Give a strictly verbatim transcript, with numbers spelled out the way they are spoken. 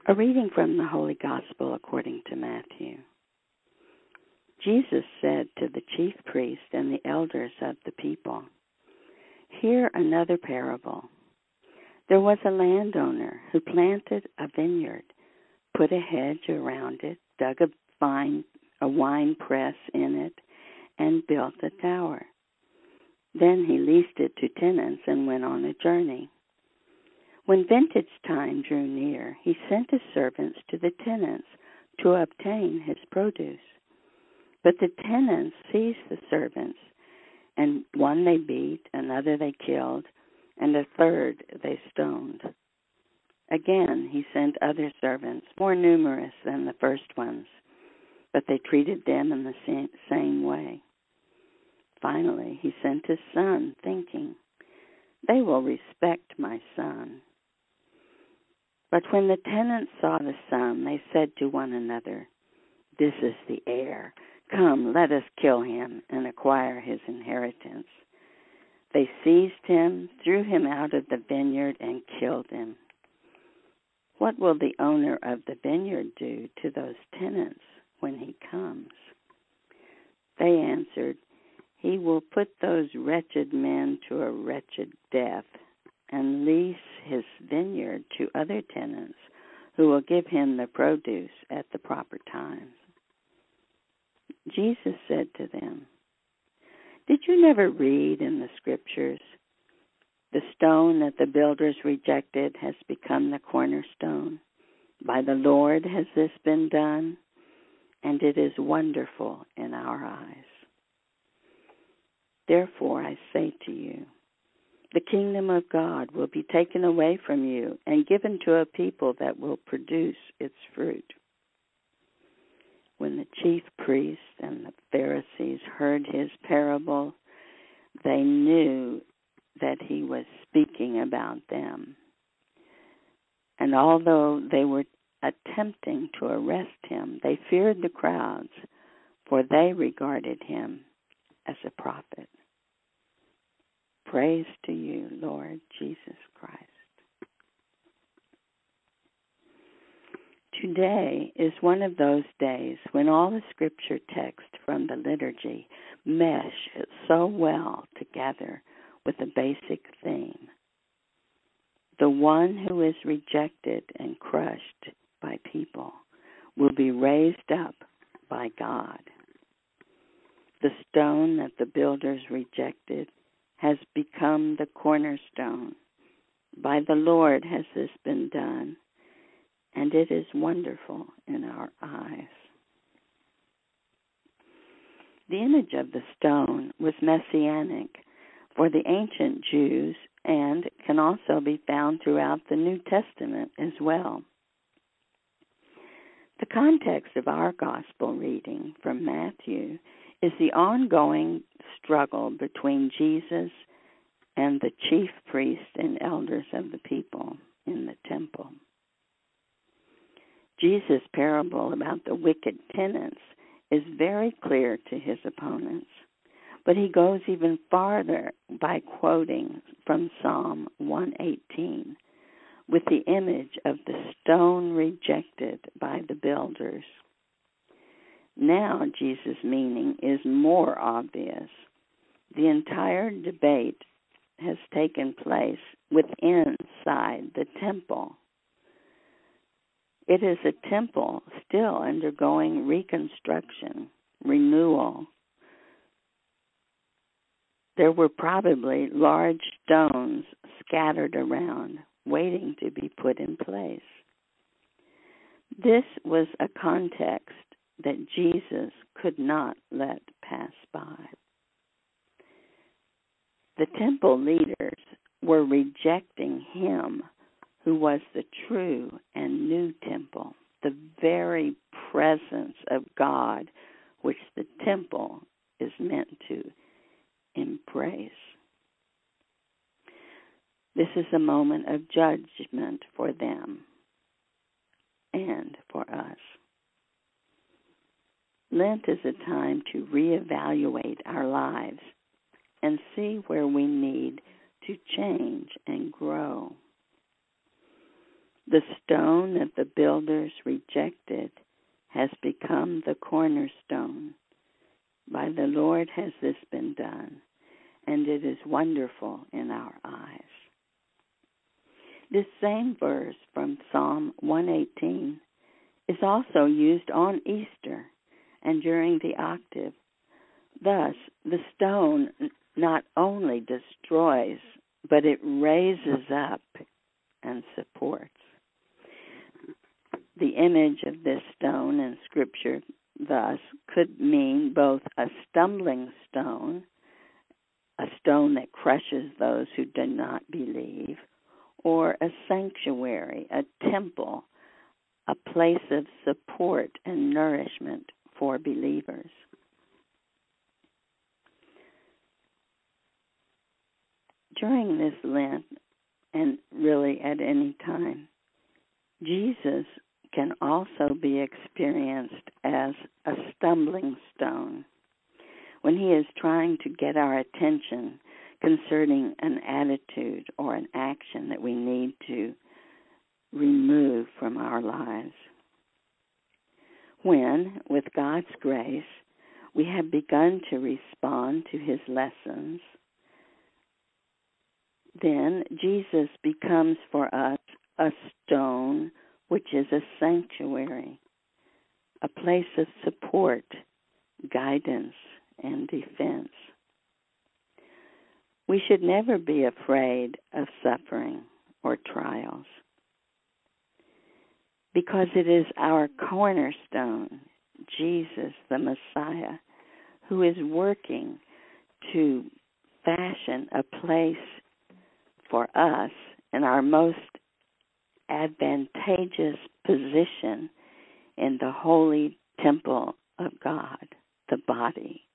A reading from the Holy Gospel according to Matthew. Jesus said to the chief priest and the elders of the people, "Hear another parable. There was a landowner who planted a vineyard, put a hedge around it, dug a vine, a wine press in it, and built a tower. Then he leased it to tenants and went on a journey. When vintage time drew near, he sent his servants to the tenants to obtain his produce. But the tenants seized the servants, and one they beat, another they killed, and a third they stoned. Again he sent other servants, more numerous than the first ones, but they treated them in the same way. Finally he sent his son, thinking, 'They will respect my son.' But when the tenants saw the son, they said to one another, 'This is the heir. Come, let us kill him and acquire his inheritance.' They seized him, threw him out of the vineyard, and killed him. What will the owner of the vineyard do to those tenants when he comes?" They answered, "He will put those wretched men to a wretched death and lease his vineyard to other tenants who will give him the produce at the proper times." Jesus said to them, "Did you never read in the Scriptures, 'The stone that the builders rejected has become the cornerstone. By the Lord has this been done, and it is wonderful in our eyes.' Therefore I say to you, the kingdom of God will be taken away from you and given to a people that will produce its fruit." When the chief priests and the Pharisees heard his parable, they knew that he was speaking about them. And although they were attempting to arrest him, they feared the crowds, for they regarded him as a prophet. Praise to you, Lord Jesus Christ. Today is one of those days when all the scripture text from the liturgy mesh so well together with a basic theme. The one who is rejected and crushed by people will be raised up by God. The stone that the builders rejected has become the cornerstone. By the Lord has this been done, and it is wonderful in our eyes. The image of the stone was messianic for the ancient Jews and can also be found throughout the New Testament as well. The context of our gospel reading from Matthew is the ongoing struggle between Jesus and the chief priests and elders of the people in the temple. Jesus' parable about the wicked tenants is very clear to his opponents, but he goes even farther by quoting from Psalm one eighteen with the image of the stone rejected by the builders. Now Jesus' meaning is more obvious. The entire debate has taken place within inside the temple. It is a temple still undergoing reconstruction, renewal. There were probably large stones scattered around, waiting to be put in place. This was a context that Jesus could not let pass by. The temple leaders were rejecting him who was the true and new temple, the very presence of God which the temple is meant to embrace. This is a moment of judgment for them and for us. Lent is a time to reevaluate our lives and see where we need to change and grow. The stone that the builders rejected has become the cornerstone. By the Lord has this been done, and it is wonderful in our eyes. This same verse from Psalm one eighteen is also used on Easter and during the octave. Thus, the stone not only destroys, but it raises up and supports. The image of this stone in Scripture, thus, could mean both a stumbling stone, a stone that crushes those who do not believe, or a sanctuary, a temple, a place of support and nourishment for believers. During this Lent, and really at any time, Jesus can also be experienced as a stumbling stone when he is trying to get our attention concerning an attitude or an action that we need to remove from our lives. When, with God's grace, we have begun to respond to his lessons, then Jesus becomes for us a stone, which is a sanctuary, a place of support, guidance, and defense. We should never be afraid of suffering or trials, because it is our cornerstone, Jesus the Messiah, who is working to fashion a place for us in our most advantageous position in the holy temple of God, the body.